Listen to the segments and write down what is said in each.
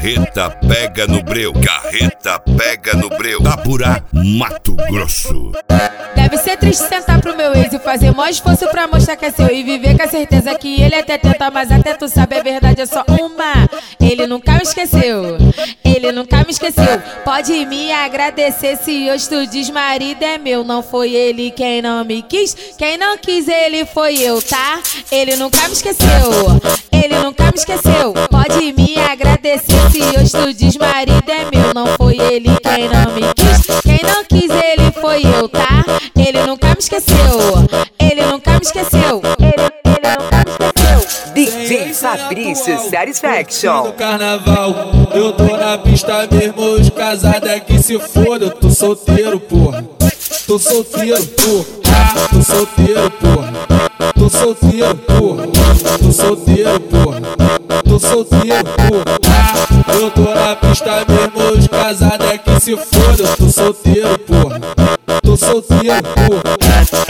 Carreta pega no breu, carreta pega no breu. Tapurá, Mato Grosso. Deve ser triste sentar pro meu ex e fazer maior esforço pra mostrar que é seu e viver com a certeza que ele até tenta, mas até tu sabe a verdade é só uma. Ele nunca me esqueceu, ele nunca me esqueceu. Pode me agradecer se hoje tu diz marido é meu. Não foi ele quem não me quis, quem não quis ele foi eu, tá? Ele nunca me esqueceu, ele nunca me esqueceu. Pode me agradecer se hoje tu diz marido é meu. Não foi ele quem não me quis, quem não quis ele foi eu, tá? Ele nunca me esqueceu, ele nunca me esqueceu, ele nunca me esqueceu. DJ Fabrício Satisfaction. No carnaval, eu tô na pista mesmo, os casados é que se foda. Eu tô solteiro, porra. Tô solteiro, porra. Tô solteiro, porra. Tô solteiro, porra. Tô solteiro, porra. Tô solteiro, porra. Eu tô na pista mesmo, os casados é que se foda. Eu tô solteiro, porra. Tô solteiro, porra.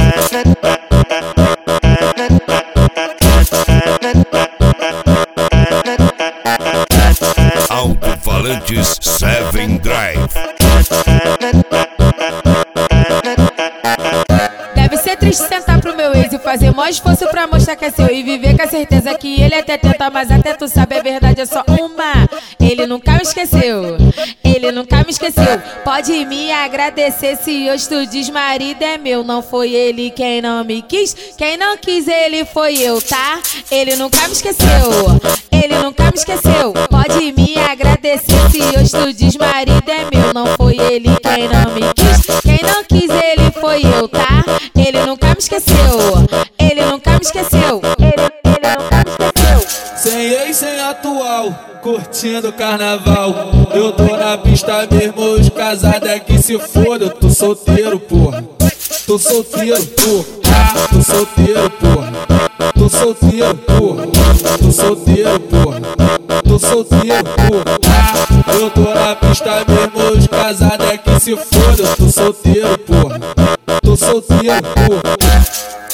Alto-falantes 7 Drive. Deve ser triste sentar pro meu ex e fazer maior esforço pra mostrar que é seu e viver com a certeza que ele até tenta, mas até tu sabe a verdade é só uma. Ele nunca me esqueceu, ele nunca me esqueceu. Pode me agradecer se hoje tu diz marido é meu. Não foi ele quem não me quis, quem não quis ele foi eu, tá? Ele nunca me esqueceu, ele nunca me esqueceu. Pode me agradecer se hoje tu diz marido é meu. Não foi ele quem não me quis, quem não quis ele foi eu, tá? Ele nunca me esqueceu, ele nunca me esqueceu, ele nunca me esqueceu. Sem ex, sem atual, curtindo carnaval. Eu tô na pista mesmo, os casados é que se foda. Eu tô solteiro, porra. Tô solteiro, porra. Tô solteiro, porra. Tô solteiro, porra. Tô solteiro, porra. Tô solteiro, porra. Eu tô na pista mesmo, os casados é que se foda. Eu tô solteiro, porra. Tô solteiro, porra.